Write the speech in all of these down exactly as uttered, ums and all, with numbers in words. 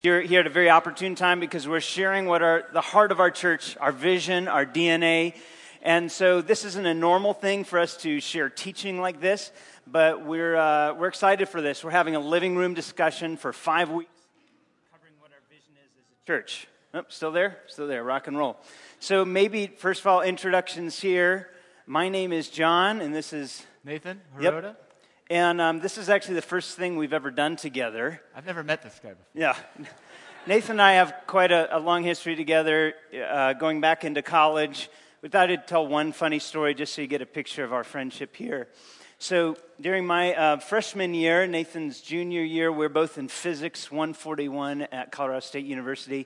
You're here at a very opportune time because we're sharing what our the heart of our church, our vision, our D N A. And so this isn't a normal thing for us to share teaching like this, but we're uh, we're excited for this. We're having a living room discussion for five weeks, covering what our vision is as a church. Oh, still there? Still there, rock and roll. So maybe, first of all, introductions here. My name is John, and this is... Nathan Hirota. Yep. And um, this is actually the first thing we've ever done together. I've never met this guy before. Yeah. Nathan and I have quite a, a long history together, uh, going back into college. We thought I'd tell one funny story just so you get a picture of our friendship here. So during my uh, freshman year, Nathan's junior year, we we're both in physics one forty-one at Colorado State University.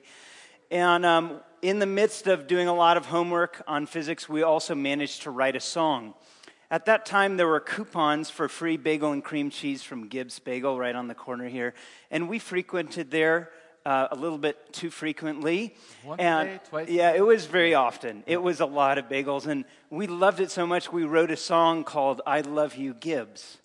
And um, in the midst of doing a lot of homework on physics, we also managed to write a song. At that time, there were coupons for free bagel and cream cheese from Gibbs Bagel right on the corner here. And we frequented there uh, a little bit too frequently. Once and, a day, twice Yeah, a day? it was very often. It was a lot of bagels. And we loved it so much, we wrote a song called I Love You, Gibbs.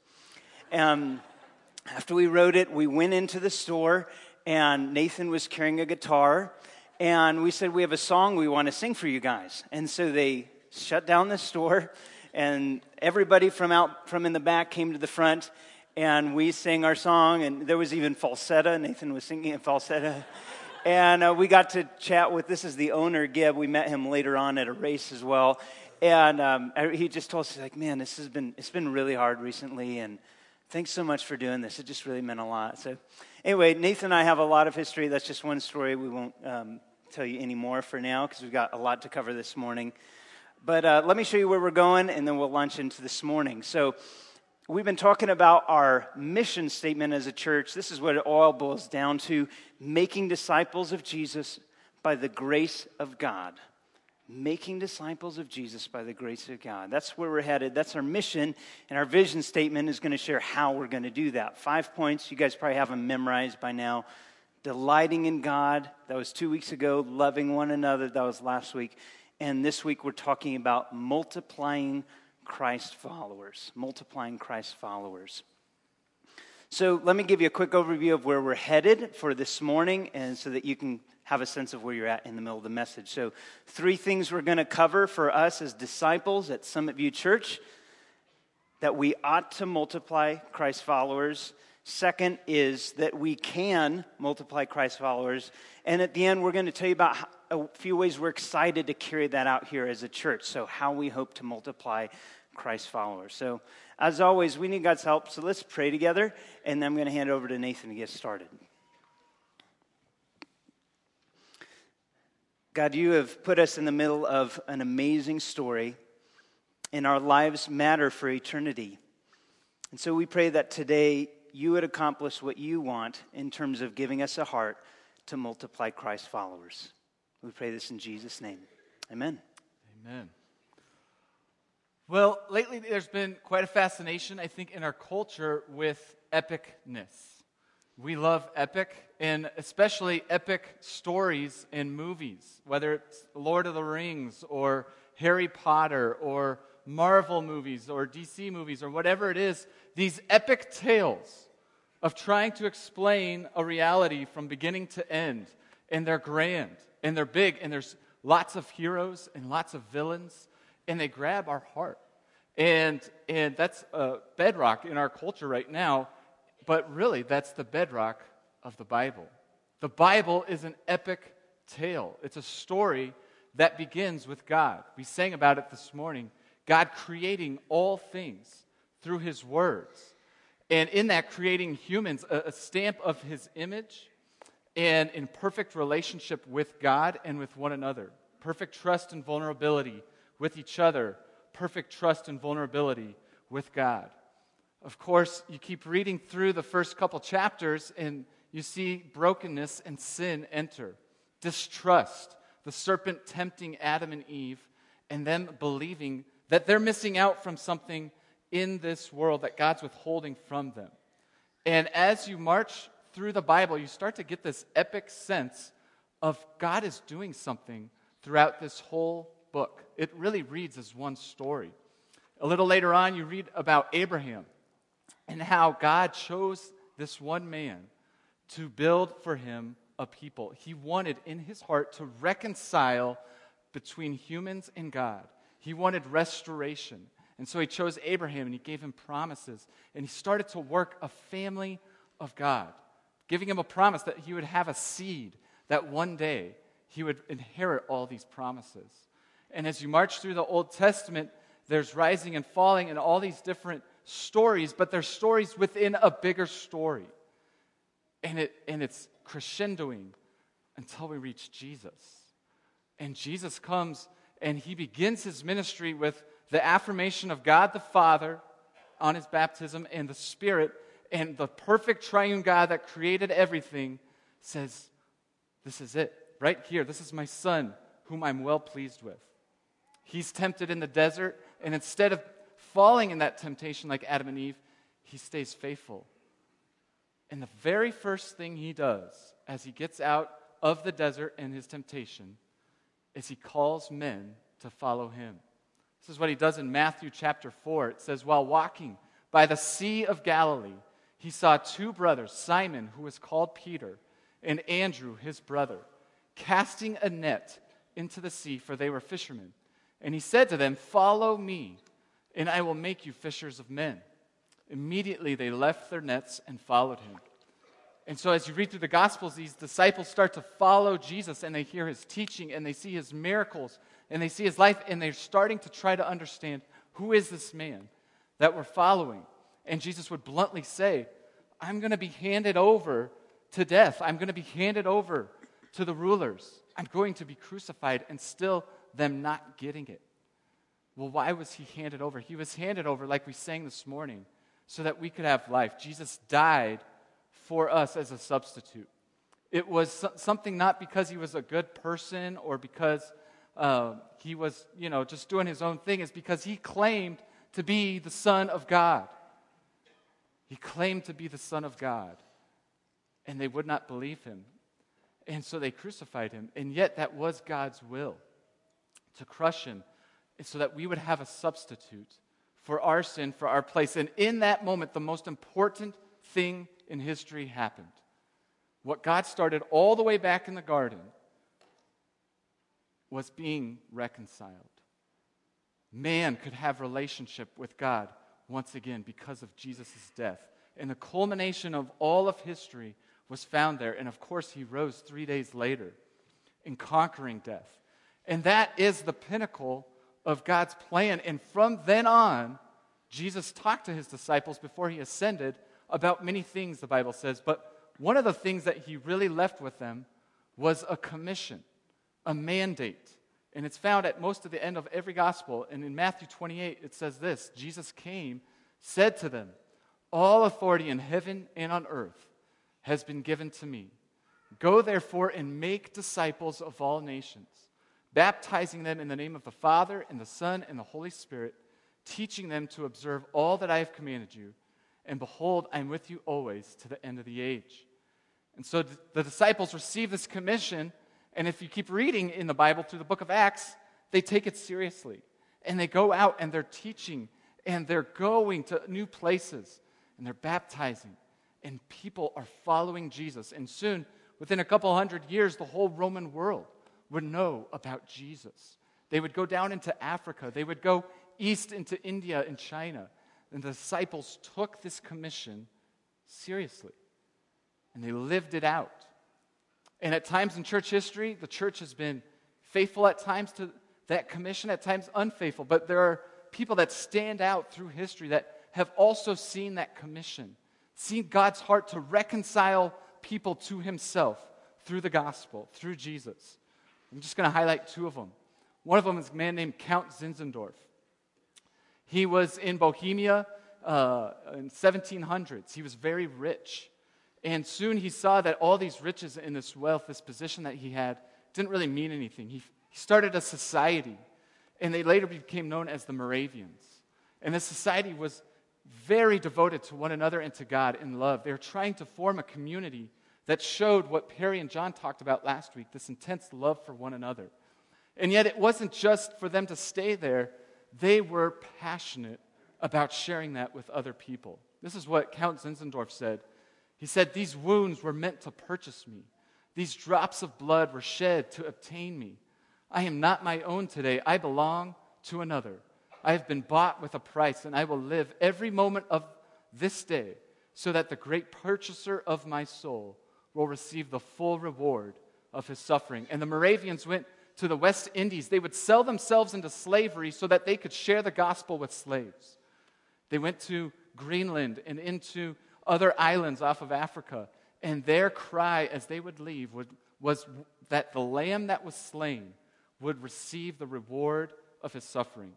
And after we wrote it, we went into the store, and Nathan was carrying a guitar. And we said, we have a song we want to sing for you guys. And so they shut down the store. And everybody from out from in the back came to the front, and we sang our song, and there was even falsetto. Nathan was singing in falsetto. And uh, we got to chat with, this is the owner, Gib. We met him later on at a race as well. And um, he just told us, he's like, man, this has been, it's been really hard recently, and thanks so much for doing this. It just really meant a lot. So anyway, Nathan and I have a lot of history. That's just one story. We won't um, tell you any more for now because we've got a lot to cover this morning. But uh, let me show you where we're going, and then we'll launch into this morning. So we've been talking about our mission statement as a church. This is what it all boils down to: making disciples of Jesus by the grace of God. Making disciples of Jesus by the grace of God. That's where we're headed. That's our mission, and our vision statement is going to share how we're going to do that. Five points. You guys probably have them memorized by now. Delighting in God. That was two weeks ago. Loving one another. That was last week. And this week we're talking about multiplying Christ followers. Multiplying Christ followers. So let me give you a quick overview of where we're headed for this morning, and so that you can have a sense of where you're at in the middle of the message. So three things we're going to cover for us as disciples at Summit View Church: that we ought to multiply Christ followers. Second is that we can multiply Christ followers. And at the end, we're going to tell you about how, a few ways we're excited to carry that out here as a church. So how we hope to multiply Christ followers. So as always, we need God's help. So let's pray together. And then I'm going to hand it over to Nathan to get started. God, you have put us in the middle of an amazing story, and our lives matter for eternity. And so we pray that today you would accomplish what you want in terms of giving us a heart to multiply Christ followers. We pray this in Jesus' name. Amen. Amen. Well, lately there's been quite a fascination, I think, in our culture with epicness. We love epic, and especially epic stories in movies, whether it's Lord of the Rings or Harry Potter or Marvel movies or D C movies or whatever it is. These epic tales of trying to explain a reality from beginning to end, and they're grand, and they're big, and there's lots of heroes and lots of villains, and they grab our heart. And and that's a bedrock in our culture right now, but really that's the bedrock of the Bible. The Bible is an epic tale. It's a story that begins with God. We sang about it this morning. God creating all things through His words. And in that, creating humans, a, a stamp of His image, and in perfect relationship with God and with one another. Perfect trust and vulnerability with each other. Perfect trust and vulnerability with God. Of course, you keep reading through the first couple chapters, and you see brokenness and sin enter. Distrust, the serpent tempting Adam and Eve, and them believing that they're missing out from something in this world that God's withholding from them. And as you march through the Bible, you start to get this epic sense of God is doing something throughout this whole book. It really reads as one story. A little later on, you read about Abraham and how God chose this one man to build for him a people. He wanted in his heart to reconcile between humans and God. He wanted restoration. And so he chose Abraham and he gave him promises. And he started to work a family of God, giving him a promise that he would have a seed, that one day he would inherit all these promises. And as you march through the Old Testament, there's rising and falling and all these different stories, but they're stories within a bigger story. And it and it's crescendoing until we reach Jesus. And Jesus comes and he begins his ministry with the affirmation of God the Father on his baptism and the Spirit, and the perfect triune God that created everything says, this is it, right here. This is my Son, whom I'm well pleased with. He's tempted in the desert, and instead of falling in that temptation like Adam and Eve, he stays faithful. And the very first thing he does as he gets out of the desert and his temptation is he calls men to follow him. This is what he does in Matthew chapter four. It says, while walking by the Sea of Galilee, he saw two brothers, Simon, who was called Peter, and Andrew, his brother, casting a net into the sea, for they were fishermen. And he said to them, follow me, and I will make you fishers of men. Immediately they left their nets and followed him. And so as you read through the Gospels, these disciples start to follow Jesus, and they hear his teaching, and they see his miracles, and they see his life, and they're starting to try to understand, who is this man that we're following? And Jesus would bluntly say, I'm going to be handed over to death. I'm going to be handed over to the rulers. I'm going to be crucified, and still them not getting it. Well, why was he handed over? He was handed over, like we sang this morning, so that we could have life. Jesus died for us as a substitute. It was something not because he was a good person or because uh, he was, you know, just doing his own thing. It's because he claimed to be the Son of God. He claimed to be the Son of God, and they would not believe him. And so they crucified him, and yet that was God's will, to crush him, so that we would have a substitute for our sin, for our place. And in that moment, the most important thing in history happened. What God started all the way back in the garden was being reconciled. Man could have relationship with God once again because of Jesus' death. And the culmination of all of history was found there. And of course, he rose three days later in conquering death. And that is the pinnacle of God's plan. And from then on, Jesus talked to his disciples before he ascended about many things, the Bible says. But one of the things that he really left with them was a commission, a mandate. And it's found at most of the end of every gospel. And in Matthew twenty-eight, it says this: Jesus came, said to them, all authority in heaven and on earth has been given to me. Go therefore and make disciples of all nations, baptizing them in the name of the Father and the Son and the Holy Spirit, teaching them to observe all that I have commanded you. And behold, I'm with you always to the end of the age. And so the disciples receive this commission, and if you keep reading in the Bible through the book of Acts, they take it seriously. And they go out and they're teaching, and they're going to new places, and they're baptizing, and people are following Jesus. And soon, within a couple hundred years, the whole Roman world would know about Jesus. They would go down into Africa. They would go east into India and China. And the disciples took this commission seriously, and they lived it out. And at times in church history, the church has been faithful at times to that commission, at times unfaithful. But there are people that stand out through history that have also seen that commission, seen God's heart to reconcile people to himself through the gospel, through Jesus. I'm just going to highlight two of them. One of them is a man named Count Zinzendorf. He was in Bohemia uh, in seventeen hundreds. He was very rich. And soon he saw that all these riches and this wealth, this position that he had, didn't really mean anything. He, he started a society, and they later became known as the Moravians. And this society was very devoted to one another and to God in love. They were trying to form a community that showed what Perry and John talked about last week, this intense love for one another. And yet it wasn't just for them to stay there. They were passionate about sharing that with other people. This is what Count Zinzendorf said. He said, these wounds were meant to purchase me. These drops of blood were shed to obtain me. I am not my own today. I belong to another. I have been bought with a price, and I will live every moment of this day so that the great purchaser of my soul will receive the full reward of his suffering. And the Moravians went to the West Indies. They would sell themselves into slavery so that they could share the gospel with slaves. They went to Greenland and into other islands off of Africa, and their cry as they would leave would, was that the lamb that was slain would receive the reward of his suffering.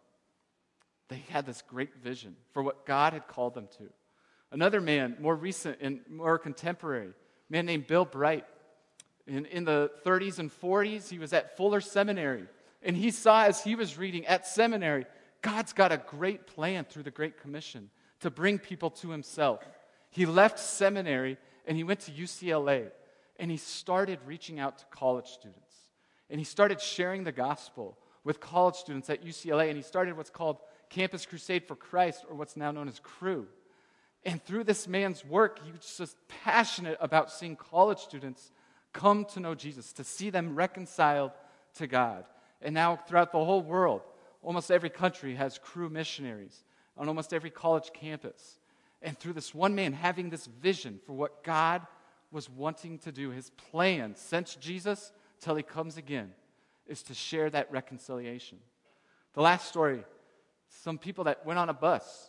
They had this great vision for what God had called them to. Another man, more recent and more contemporary, a man named Bill Bright. In, in the thirties and forties, he was at Fuller Seminary, and he saw as he was reading at seminary, God's got a great plan through the Great Commission to bring people to himself. He left seminary, and he went to U C L A, and he started reaching out to college students. And he started sharing the gospel with college students at U C L A, and he started what's called Campus Crusade for Christ, or what's now known as Cru. And through this man's work, he was just passionate about seeing college students come to know Jesus, to see them reconciled to God. And now throughout the whole world, almost every country has Cru missionaries on almost every college campus. And through this one man having this vision for what God was wanting to do, his plan since Jesus till he comes again is to share that reconciliation. The last story, some people that went on a bus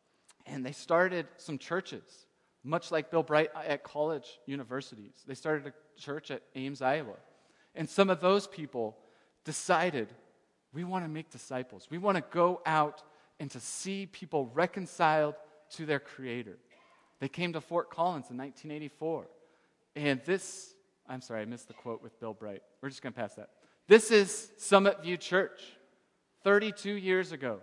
and they started some churches, much like Bill Bright at college universities. They started a church at Ames, Iowa. And some of those people decided, we want to make disciples. We want to go out and to see people reconciled to their Creator. They came to Fort Collins in nineteen eighty-four. And this, I'm sorry, I missed the quote with Bill Bright. We're just going to pass that. This is Summit View Church, thirty-two years ago.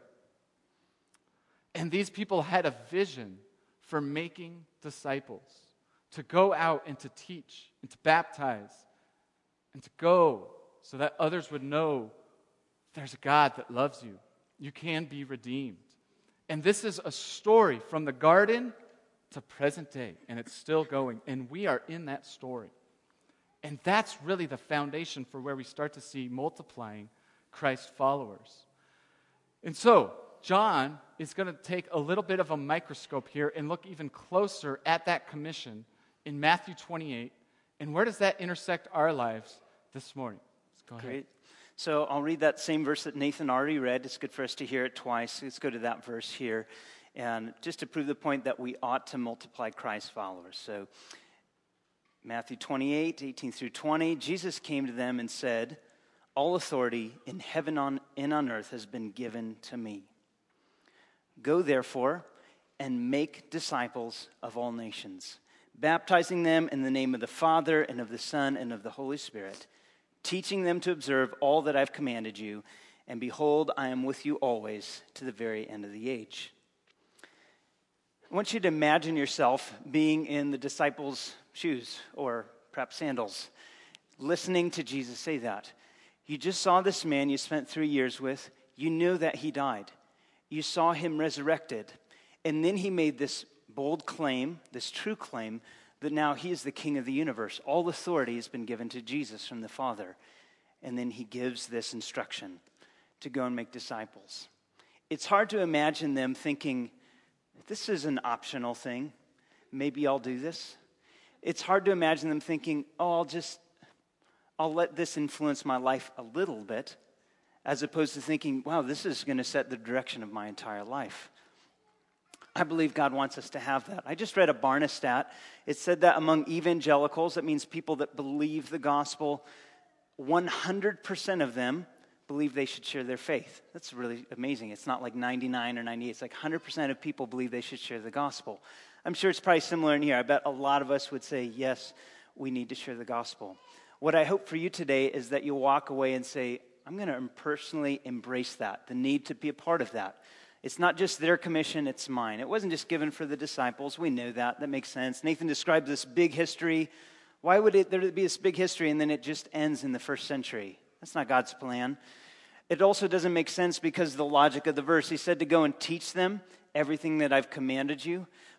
And these people had a vision for making disciples, to go out and to teach and to baptize and to go so that others would know there's a God that loves you. You can be redeemed. And this is a story from the garden to present day, and it's still going, and we are in that story. And that's really the foundation for where we start to see multiplying Christ followers. And so, John is going to take a little bit of a microscope here and look even closer at that commission in Matthew twenty-eight. And where does that intersect our lives this morning? Let's go ahead. Great. So I'll read that same verse that Nathan already read. It's good for us to hear it twice. Let's go to that verse here. And just to prove the point that we ought to multiply Christ's followers. So Matthew twenty-eight, eighteen through twenty, Jesus came to them and said, all authority in heaven on, and on earth has been given to me. Go therefore and make disciples of all nations, baptizing them in the name of the Father and of the Son and of the Holy Spirit, teaching them to observe all that I've commanded you, and behold, I am with you always to the very end of the age. I want you to imagine yourself being in the disciples' shoes, or perhaps sandals, listening to Jesus say that. You just saw this man you spent three years with. You knew that he died. You saw him resurrected. And then he made this bold claim, this true claim, that now he is the king of the universe. All authority has been given to Jesus from the Father. And then he gives this instruction to go and make disciples. It's hard to imagine them thinking, this is an optional thing. Maybe I'll do this. It's hard to imagine them thinking, oh, I'll just, I'll let this influence my life a little bit, as opposed to thinking, wow, this is going to set the direction of my entire life. I believe God wants us to have that. I just read a Barna stat. It said that among evangelicals, that means people that believe the gospel, one hundred percent of them believe they should share their faith. That's really amazing. It's not like ninety-nine or ninety-eight. It's like one hundred percent of people believe they should share the gospel. I'm sure it's probably similar in here. I bet a lot of us would say, yes, we need to share the gospel. What I hope for you today is that you'll walk away and say, I'm going to personally embrace that, the need to be a part of that. It's not just their commission, it's mine. It wasn't just given for the disciples. We know that. That makes sense. Nathan described this big history. Why would it, there be this big history and then it just ends in the first century? That's not God's plan. It also doesn't make sense because of the logic of the verse. He said to go and teach them everything that I've commanded you.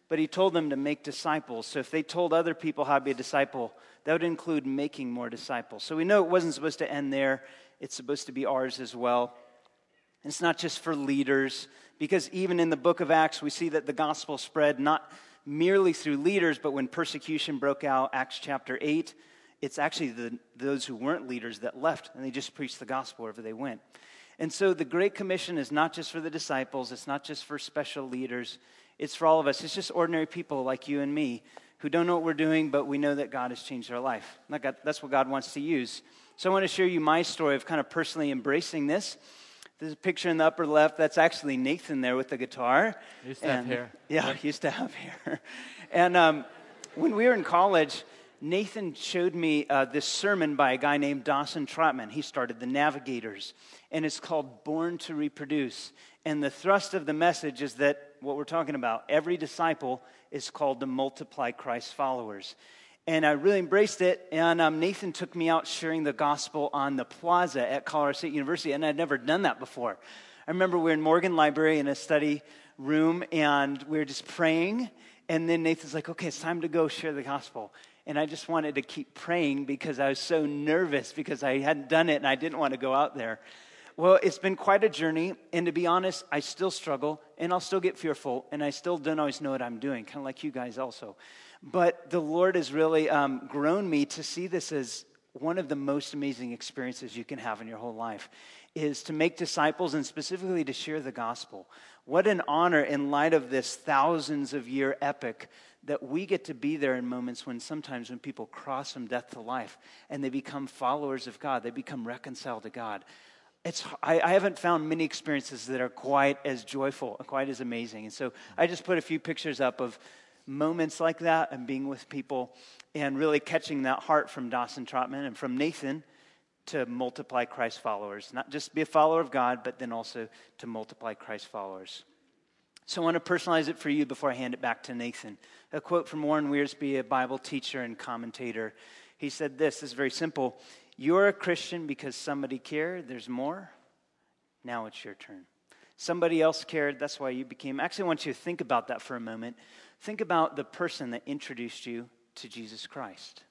but he told them to make disciples. So if they told other people how to be a disciple, that would include making more disciples. So we know it wasn't supposed to end there. It's supposed to be ours as well. It's not just for leaders, because even in the book of Acts, we see that the gospel spread not merely through leaders, but when persecution broke out, Acts chapter eight, it's actually the, those who weren't leaders that left, and they just preached the gospel wherever they went. And so the Great Commission is not just for the disciples, it's not just for special leaders, it's for all of us. It's just ordinary people like you and me who don't know what we're doing, but we know that God has changed our life. That's what God wants to use. So I want to share you my story of kind of personally embracing this. There's a picture in the upper left. That's actually Nathan there with the guitar. He used to and, have hair. Yeah, he used to have hair. And um, when we were in college, Nathan showed me uh, this sermon by a guy named Dawson Trotman. He started the Navigators, and it's called Born to Reproduce. And the thrust of the message is that what we're talking about, every disciple is called to multiply Christ's followers. And I really embraced it, and um, Nathan took me out sharing the gospel on the plaza at Colorado State University, and I'd never done that before. I remember we were in Morgan Library in a study room, and we were just praying, and then Nathan's like, okay, it's time to go share the gospel. And I just wanted to keep praying because I was so nervous because I hadn't done it, and I didn't want to go out there. Well, it's been quite a journey, and to be honest, I still struggle, and I'll still get fearful, and I still don't always know what I'm doing, kind of like you guys also. But the Lord has really um, grown me to see this as one of the most amazing experiences you can have in your whole life, is to make disciples and specifically to share the gospel. What an honor in light of this thousands of year epic that we get to be there in moments when sometimes when people cross from death to life and they become followers of God, they become reconciled to God. It's, I, I haven't found many experiences that are quite as joyful, quite as amazing. And so I just put a few pictures up of moments like that and being with people and really catching that heart from Dawson Trotman and from Nathan to multiply Christ followers. Not just be a follower of God, but then also to multiply Christ followers. So I want to personalize it for you before I hand it back to Nathan. A quote from Warren Wiersbe, a Bible teacher and commentator. He said this, this is very simple. You're a Christian because somebody cared. There's more. Now it's your turn. Somebody else cared. That's why you became. Actually, I want you to think about that for a moment. Think about the person that introduced you to Jesus Christ.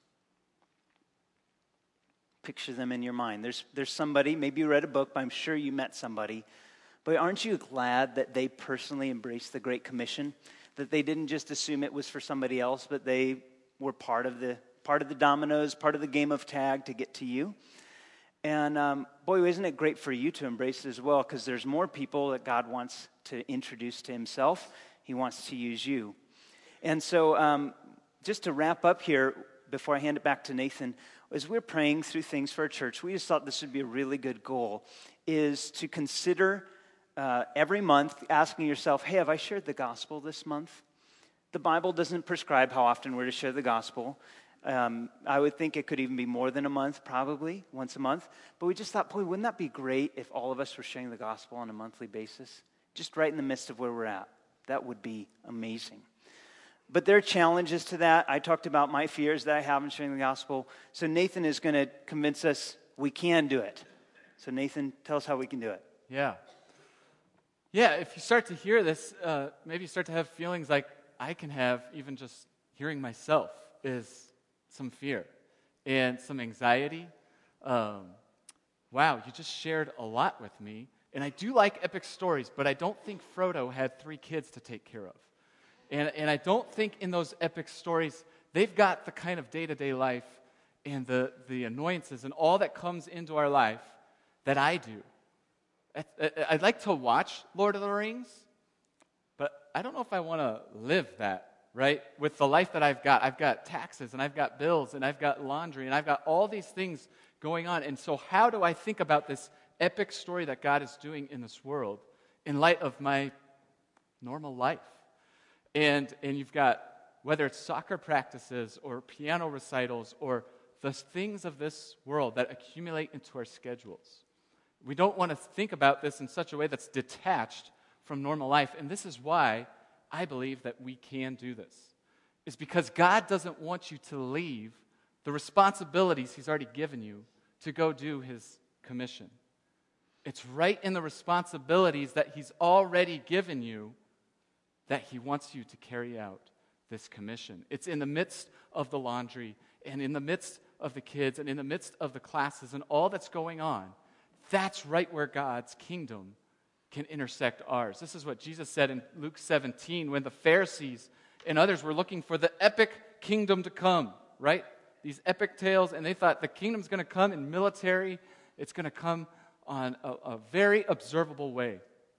Picture them in your mind. There's, there's somebody, maybe you read a book, but I'm sure you met somebody. But aren't you glad that they personally embraced the Great Commission? That they didn't just assume it was for somebody else, but they were part of the part of the dominoes, part of the game of tag to get to you. And um, boy, isn't it great for you to embrace it as well, because there's more people that God wants to introduce to himself. He wants to use you. And so um, just to wrap up here, before I hand it back to Nathan, as we're praying through things for our church, we just thought this would be a really good goal, is to consider uh, every month asking yourself, hey, have I shared the gospel this month? The Bible doesn't prescribe how often we're to share the gospel. Um, I would think it could even be more than a month, probably, once a month. But we just thought, boy, wouldn't that be great if all of us were sharing the gospel on a monthly basis? Just right in the midst of where we're at. That would be amazing. But there are challenges to that. I talked about my fears that I have in sharing the gospel. So Nathan is going to convince us we can do it. So Nathan, tell us how we can do it. Yeah. Yeah, if you start to hear this, uh, maybe you start to have feelings like I can have even just hearing myself is some fear and some anxiety. Um, wow, you just shared a lot with me. And I do like epic stories, but I don't think Frodo had three kids to take care of. And, and I don't think in those epic stories, they've got the kind of day-to-day life and the, the annoyances and all that comes into our life that I do. I, I, I'd like to watch Lord of the Rings, but I don't know if I want to live that. Right? With the life that I've got, I've got taxes and I've got bills and I've got laundry and I've got all these things going on. And so how do I think about this epic story that God is doing in this world in light of my normal life? And and you've got, whether it's soccer practices or piano recitals or the things of this world that accumulate into our schedules. We don't want to think about this in such a way that's detached from normal life. And this is why I believe that we can do this. It's because God doesn't want you to leave the responsibilities he's already given you to go do his commission. It's right in the responsibilities that he's already given you that he wants you to carry out this commission. It's in the midst of the laundry and in the midst of the kids and in the midst of the classes and all that's going on. That's right where God's kingdom can intersect ours. This is what Jesus said in Luke seventeen when the Pharisees and others were looking for the epic kingdom to come, right? These epic tales, and they thought the kingdom's going to come in military. It's going to come on a, a very observable way.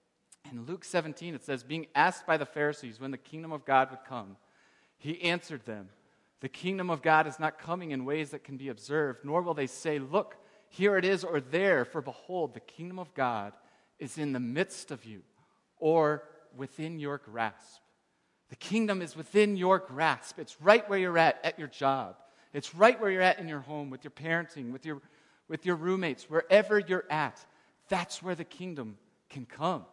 In Luke seventeen, it says, being asked by the Pharisees when the kingdom of God would come, he answered them, the kingdom of God is not coming in ways that can be observed, nor will they say, look, here it is, or there, for behold, the kingdom of God is in the midst of you, or within your grasp. The kingdom is within your grasp. It's right where you're at, at your job. It's right where you're at in your home, with your parenting, with your, with your roommates, wherever you're at. That's where the kingdom can come.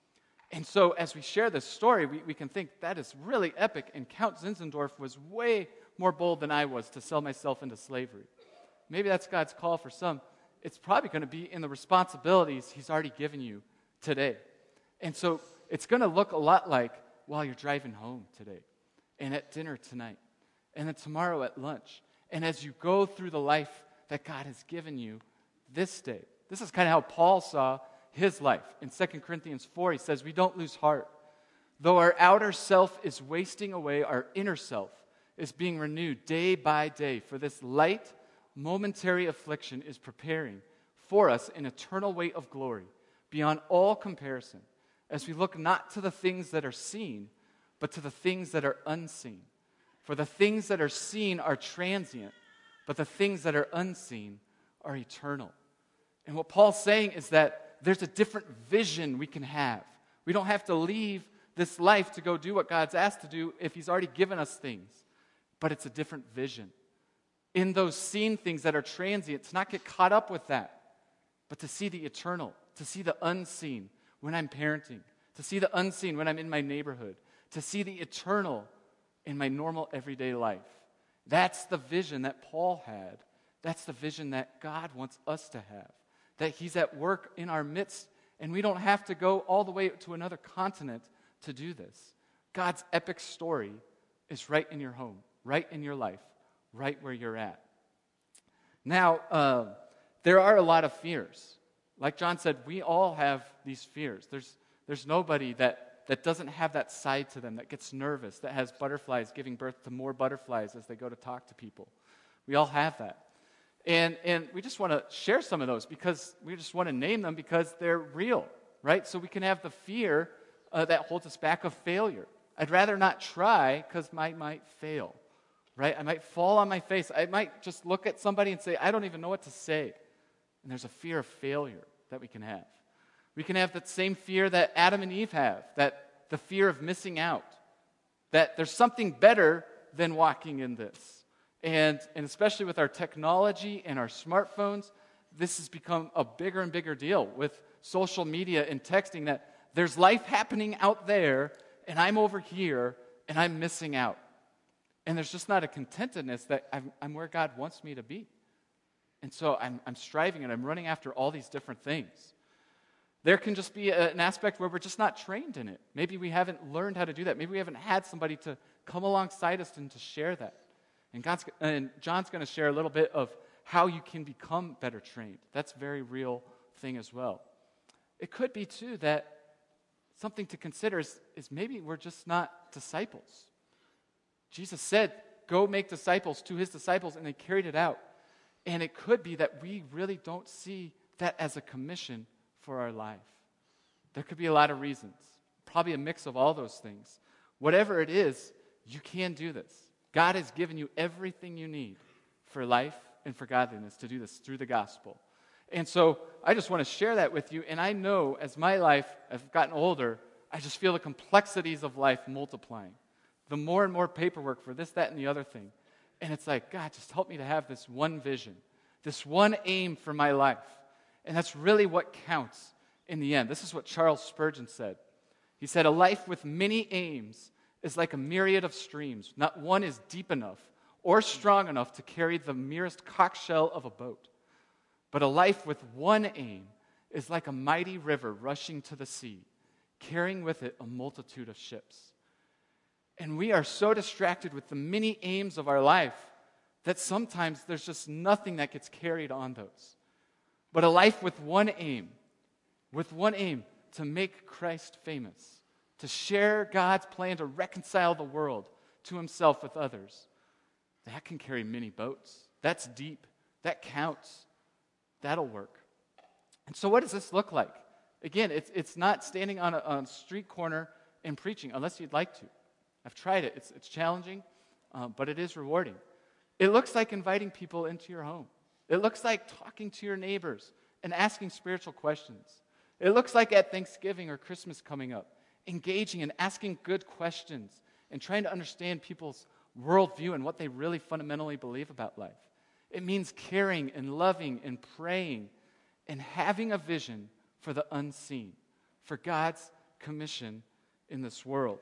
And so as we share this story, we, we can think that is really epic, and Count Zinzendorf was way more bold than I was to sell myself into slavery. Maybe that's God's call for some. It's probably going to be in the responsibilities he's already given you today. And so it's going to look a lot like while you're driving home today, and at dinner tonight, and then tomorrow at lunch, and as you go through the life that God has given you this day. This is kind of how Paul saw his life. In Second Corinthians four, he says, we don't lose heart. Though our outer self is wasting away, our inner self is being renewed day by day. For this light, momentary affliction is preparing for us an eternal weight of glory beyond all comparison, as we look not to the things that are seen, but to the things that are unseen. For the things that are seen are transient, but the things that are unseen are eternal. And what Paul's saying is that there's a different vision we can have. We don't have to leave this life to go do what God's asked to do if he's already given us things. But it's a different vision. In those seen things that are transient, to not get caught up with that, but to see the eternal, to see the unseen when I'm parenting, to see the unseen when I'm in my neighborhood, to see the eternal in my normal everyday life. That's the vision that Paul had. That's the vision that God wants us to have. That he's at work in our midst, and we don't have to go all the way to another continent to do this. God's epic story is right in your home, right in your life, right where you're at. Now, uh, there are a lot of fears. Like John said, we all have these fears. There's, there's nobody that, that doesn't have that side to them, that gets nervous, that has butterflies giving birth to more butterflies as they go to talk to people. We all have that. And, and we just want to share some of those because we just want to name them because they're real, right? So we can have the fear uh, that holds us back of failure. I'd rather not try because I might fail, right? I might fall on my face. I might just look at somebody and say, I don't even know what to say. And there's a fear of failure that we can have. We can have that same fear that Adam and Eve have, that the fear of missing out, that there's something better than walking in this. And, and especially with our technology and our smartphones, this has become a bigger and bigger deal with social media and texting, that there's life happening out there, and I'm over here, and I'm missing out. And there's just not a contentedness that I'm, I'm where God wants me to be. And so I'm, I'm striving and I'm running after all these different things. There can just be a, an aspect where we're just not trained in it. Maybe we haven't learned how to do that. Maybe we haven't had somebody to come alongside us and to share that. And, God's, and John's going to share a little bit of how you can become better trained. That's a very real thing as well. It could be, too, that something to consider is, is maybe we're just not disciples. Jesus said, go make disciples to his disciples, and they carried it out. And it could be that we really don't see that as a commission for our life. There could be a lot of reasons, probably a mix of all those things. Whatever it is, you can do this. God has given you everything you need for life and for godliness to do this through the gospel. And so I just want to share that with you. And I know as my life has gotten older, I just feel the complexities of life multiplying. The more and more paperwork for this, that, and the other thing. And it's like, God, just help me to have this one vision, this one aim for my life. And that's really what counts in the end. This is what Charles Spurgeon said. He said, a life with many aims is like a myriad of streams. Not one is deep enough or strong enough to carry the merest cockshell of a boat. But a life with one aim is like a mighty river rushing to the sea, carrying with it a multitude of ships. And we are so distracted with the many aims of our life that sometimes there's just nothing that gets carried on those. But a life with one aim, with one aim, to make Christ famous, to share God's plan to reconcile the world to himself with others, that can carry many boats. That's deep. That counts. That'll work. And so what does this look like? Again, it's, it's not standing on a, on a street corner and preaching, unless you'd like to. I've tried it. It's, it's challenging, um, but it is rewarding. It looks like inviting people into your home. It looks like talking to your neighbors and asking spiritual questions. It looks like at Thanksgiving or Christmas coming up, engaging and asking good questions and trying to understand people's worldview and what they really fundamentally believe about life. It means caring and loving and praying and having a vision for the unseen, for God's commission in this world.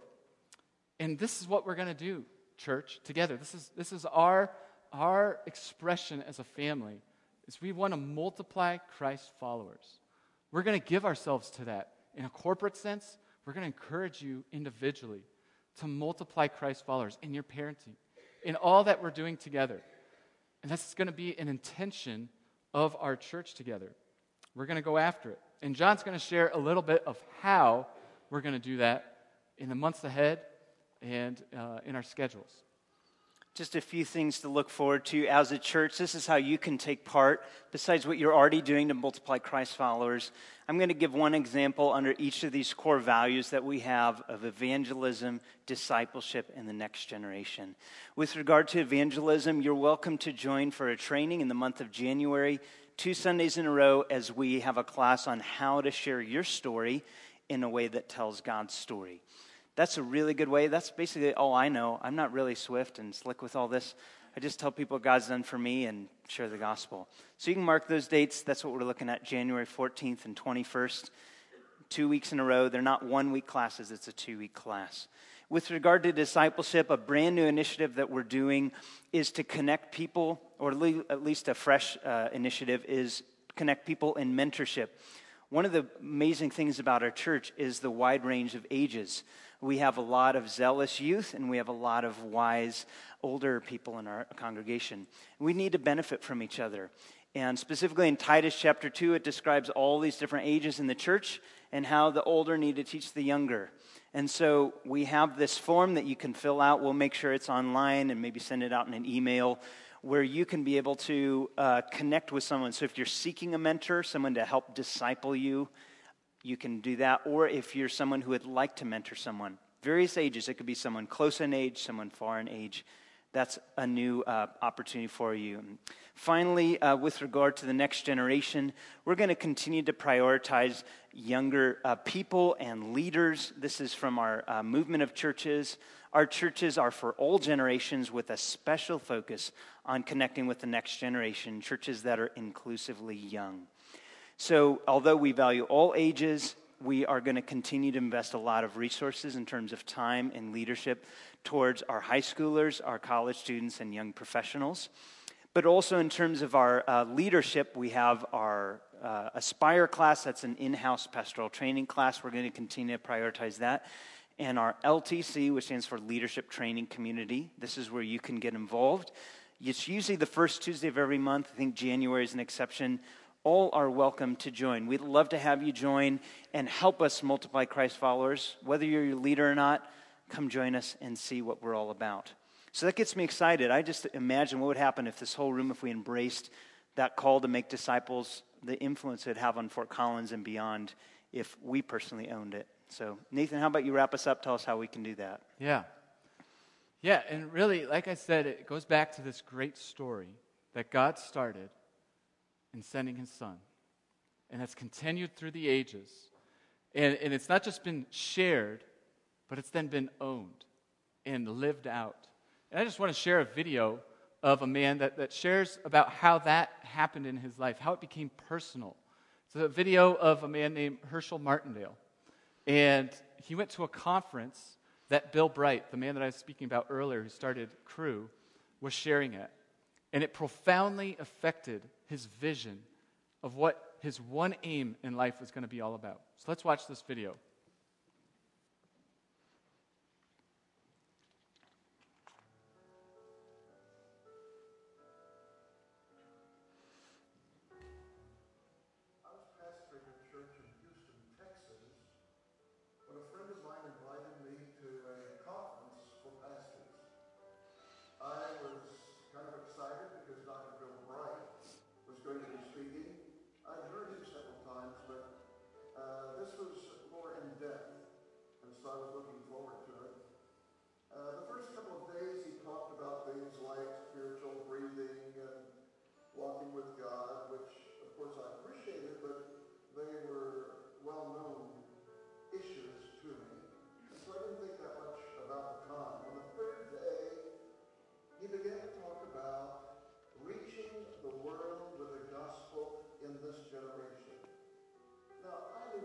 And this is what we're going to do, church, together. This is this is our, our expression as a family, is we want to multiply Christ followers. We're going to give ourselves to that. In a corporate sense, we're going to encourage you individually to multiply Christ followers in your parenting, in all that we're doing together. And that's going to be an intention of our church together. We're going to go after it. And John's going to share a little bit of how we're going to do that in the months ahead and uh, in our schedules. Just a few things to look forward to as a church. This is how you can take part, besides what you're already doing to multiply Christ followers. I'm going to give one example under each of these core values that we have of evangelism, discipleship, and the next generation. With regard to evangelism, you're welcome to join for a training in the month of January, two Sundays in a row, as we have a class on how to share your story in a way that tells God's story. That's a really good way. That's basically all I know. I'm not really swift and slick with all this. I just tell people what God's done for me and share the gospel. So you can mark those dates. That's what we're looking at, January fourteenth and twenty-first. Two weeks in a row. They're not one-week classes. It's a two-week class. With regard to discipleship, a brand new initiative that we're doing is to connect people, or at least a fresh uh, initiative is connect people in mentorship. One of the amazing things about our church is the wide range of ages. We have a lot of zealous youth, and we have a lot of wise, older people in our congregation. We need to benefit from each other. And specifically in Titus chapter two, it describes all these different ages in the church and how the older need to teach the younger. And so we have this form that you can fill out. We'll make sure it's online and maybe send it out in an email where you can be able to uh, connect with someone. So if you're seeking a mentor, someone to help disciple you, you can do that. Or if you're someone who would like to mentor someone, various ages, it could be someone close in age, someone far in age. That's a new uh, opportunity for you. And finally, uh, with regard to the next generation, we're going to continue to prioritize younger uh, people and leaders. This is from our uh, movement of churches. Our churches are for all generations with a special focus on connecting with the next generation, churches that are inclusively young. So although we value all ages, we are going to continue to invest a lot of resources in terms of time and leadership towards our high schoolers, our college students, and young professionals. But also in terms of our uh, leadership, we have our uh, Aspire class. That's an in-house pastoral training class. We're going to continue to prioritize that. And our L T C, which stands for Leadership Training Community. This is where you can get involved. It's usually the first Tuesday of every month. I think January is an exception. All are welcome to join. We'd love to have you join and help us multiply Christ followers. Whether you're your leader or not, come join us and see what we're all about. So that gets me excited. I just imagine what would happen if this whole room, if we embraced that call to make disciples, the influence it would have on Fort Collins and beyond if we personally owned it. So Nathan, how about you wrap us up? Tell us how we can do that. Yeah. Yeah, and really, like I said, it goes back to this great story that God started in sending his son. And that's continued through the ages. And, and it's not just been shared, but it's then been owned and lived out. And I just want to share a video of a man that, that shares about how that happened in his life, how it became personal. It's a video of a man named Herschel Martindale. And he went to a conference that Bill Bright, the man that I was speaking about earlier who started Cru, was sharing at. And it profoundly affected his vision of what his one aim in life was going to be all about. So let's watch this video.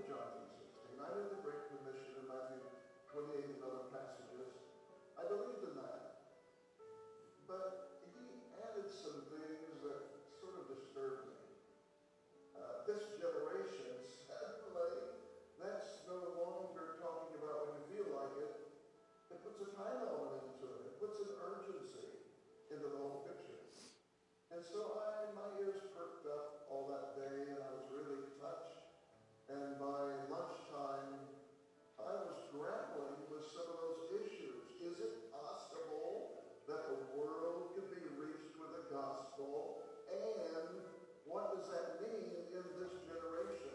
John three sixteen. I knew the Great Commission in Matthew twenty-eight and other passages. I believed in that. But he added some things that sort of disturbed me. Uh, this generation, sadly, that's no longer talking about when you feel like it. It puts a time element into it. It puts an urgency into the whole picture. And so I, my ears perked up all that day, and I was really touched. And by lunchtime, I was grappling with some of those issues. Is it possible that the world can be reached with the gospel? And what does that mean in this generation?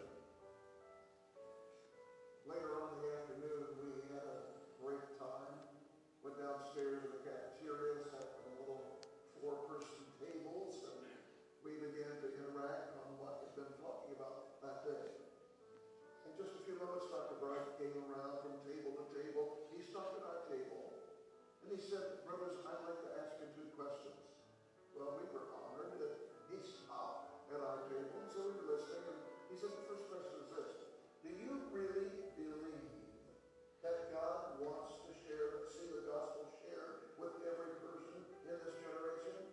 Later on in the afternoon, we had a great time. Went downstairs to the cafeteria, sat at a little four-person tables, and we began to interact on what we'd been talking about that day. In just a few moments, Doctor Bright came around from table to table. He stopped at our table, and he said, "Brothers, I'd like to ask you two questions." Well, we were honored that he stopped at our table, and so we were listening, and he said, "The first question is this. Do you really believe that God wants to share, see the gospel shared with every person in this generation?"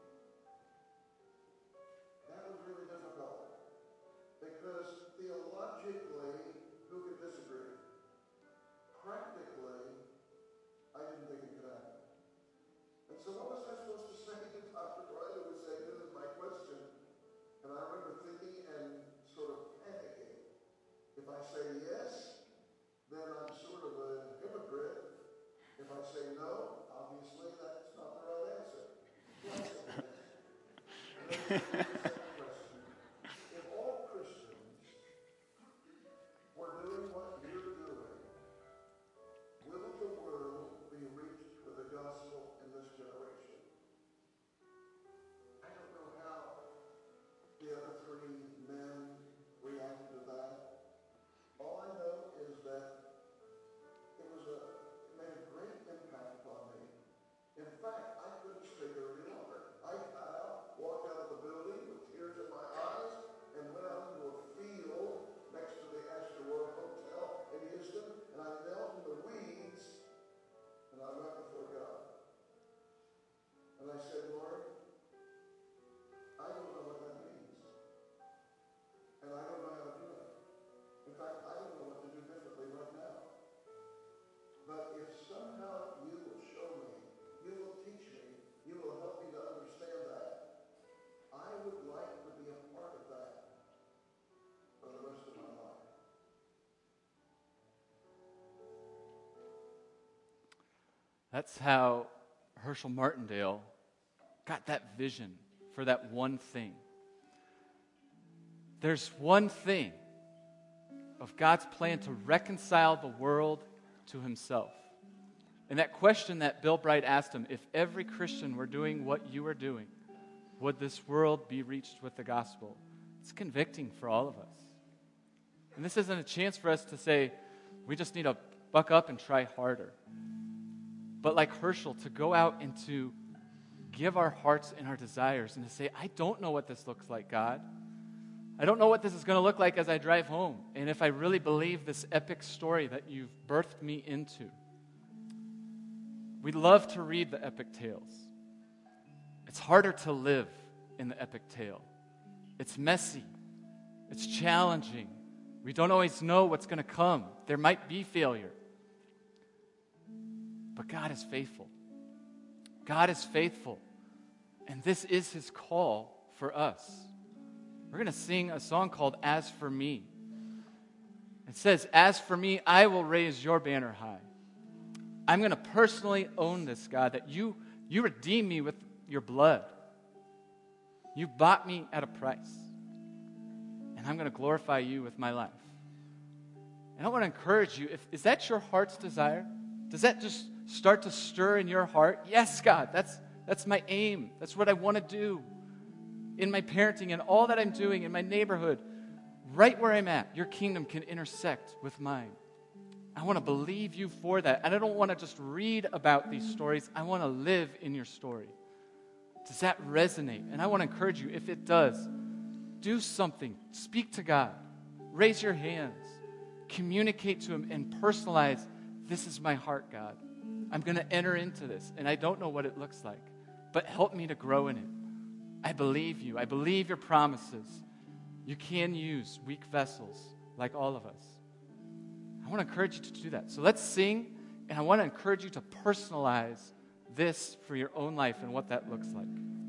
That was really difficult, because theologically, who could disagree? Practically, I didn't think it could happen. And so what was I supposed to say to Doctor Bright, who was saying, "This is my question"? And I remember thinking and sort of panicking. If I say yes, then I'm sort of a hypocrite. If I say no, obviously that's not the right answer. Yes, it is. And then the second question. If all Christians were doing what you're doing, will the world be reached with the gospel in this generation? I don't know how the other three men reacted to that. All I know is that it was a it made a great impact on me. In fact, I couldn't stay there any longer. I got out, walked out of the building with tears in my eyes, and went out into a field next to the Astor Hotel in Houston, and I knelt in the weeds, and I went before God. And I said, "Lord, I don't know what that means. And I don't know how to do it. In fact, I don't know what to do differently right now. But if somehow you will show me, you will teach me, you will help me to understand that, I would like to be a part of that for the rest of my life." That's how Herschel Martindale got that vision for that one thing. There's one thing of God's plan to reconcile the world to himself. And that question that Bill Bright asked him, if every Christian were doing what you are doing, would this world be reached with the gospel? It's convicting for all of us. And this isn't a chance for us to say, we just need to buck up and try harder. But like Herschel, to go out and to give our hearts and our desires and to say, I don't know what this looks like, God. I don't know what this is going to look like as I drive home. And if I really believe this epic story that you've birthed me into. We love to read the epic tales. It's harder to live in the epic tale. It's messy. It's challenging. We don't always know what's going to come. There might be failure. But God is faithful. God is faithful. And this is his call for us. We're going to sing a song called As For Me. It says, as for me, I will raise your banner high. I'm going to personally own this, God, that you, you redeemed me with your blood. You bought me at a price. And I'm going to glorify you with my life. And I want to encourage you, if, is that your heart's desire? Does that just start to stir in your heart? Yes, God, that's, that's my aim. That's what I want to do in my parenting and all that I'm doing in my neighborhood. Right where I'm at, your kingdom can intersect with mine. I want to believe you for that. And I don't want to just read about these stories. I want to live in your story. Does that resonate? And I want to encourage you, if it does, do something. Speak to God. Raise your hands. communicate to him and personalize, this is my heart, God. I'm going to enter into this, and I don't know what it looks like, but help me to grow in it. I believe you. I believe your promises. You can use weak vessels like all of us. I want to encourage you to do that. So let's sing, and I want to encourage you to personalize this for your own life and what that looks like.